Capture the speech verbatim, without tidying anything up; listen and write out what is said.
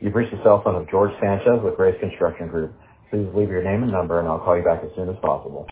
You've reached the cell phone of George Sanchez with Grace Construction Group. Please leave your name and number, and I'll call you back as soon as possible.